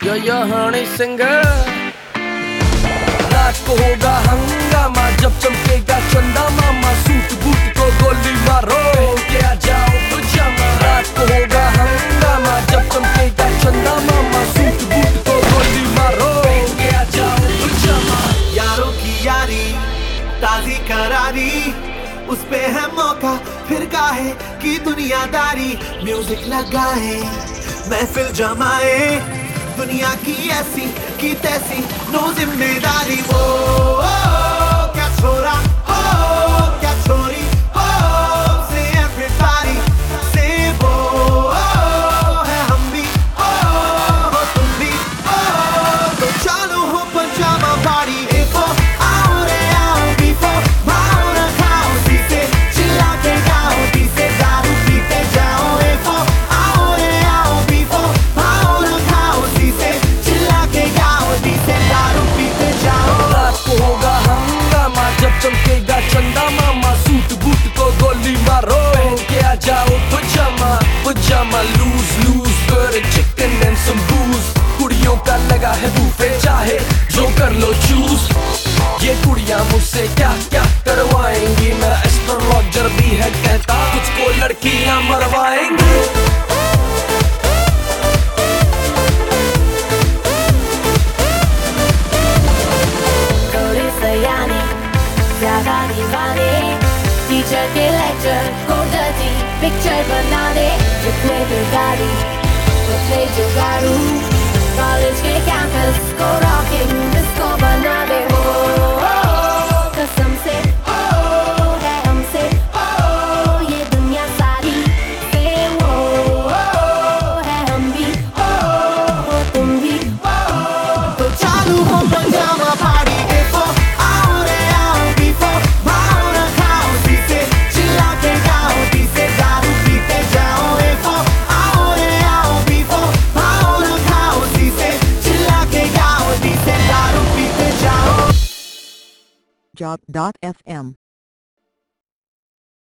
या हनी सिंह। रात को होगा हंगामा जब चमकेगा चंदा मामा, सूट बूट को गोली मारो के आ जाओ पजामा। रात को होगा हंगामा जब चमकेगा चंदा मामा, सूट बूट को गोली मारो के आ जाओ पजामा। यारों की यारी ताजी करारी, उस पे है मौका फिर काहे की दुनियादारी। म्यूजिक लगाए महफिल जमाए, दुनिया की ऐसी की तैसी नो जिम्मेदारी। वो क्या छोरा हो क्या छोरी हो, से everybody से वो है हम भी हो तुम भी हो, तो चालू हो पजामा पार्टी। A4 आओ रे आओ, B4 भाओ ना खाओ, C से चिल्ला के गाओ, D से दारू पीते जाओ। A4 आओ रे आओ, B4 भाओ ना खाओ, C से चिल्ला के गाओ, D से दारू पीते जाओ। रात को होगा हंगामा जब चमकेगा चंदा मामा, सूट बूट को गोली मारो के आ जाओ pajama. Pajama loose loose burger chicken and some booze, कुड़ियों का लगा है बूफे चाहे जो कर लो चूज। ये कुड़ियां मुझसे क्या क्या करवाएंगी, मेरा एस्ट्रोलॉजर भी है कहता तुझको लड़कियां मरवाएंगी। ज्यादा दीवाने टीचर के लेक्चर को डर्टी पिक्चर बना दे। जितने गाड़ी उतने जुगाड़ू, कॉलेज के कैंपस को रॉकिंग डिस्को बना दे। कसम से है हमसे ये दुनिया सारी से वो है हम भी तुम भी, तो चालू हो पजामा पार्टी। A4 आओ रे आओ, B4 भाओ ना खाओ, C से चिल्ला के गाओ, D से दारू पीते जाओ। A4 आओ रे आओ, B4 भाओ ना खाओ, C से चिल्ला के गाओ, D से दारू पीते जाओ। Job.fm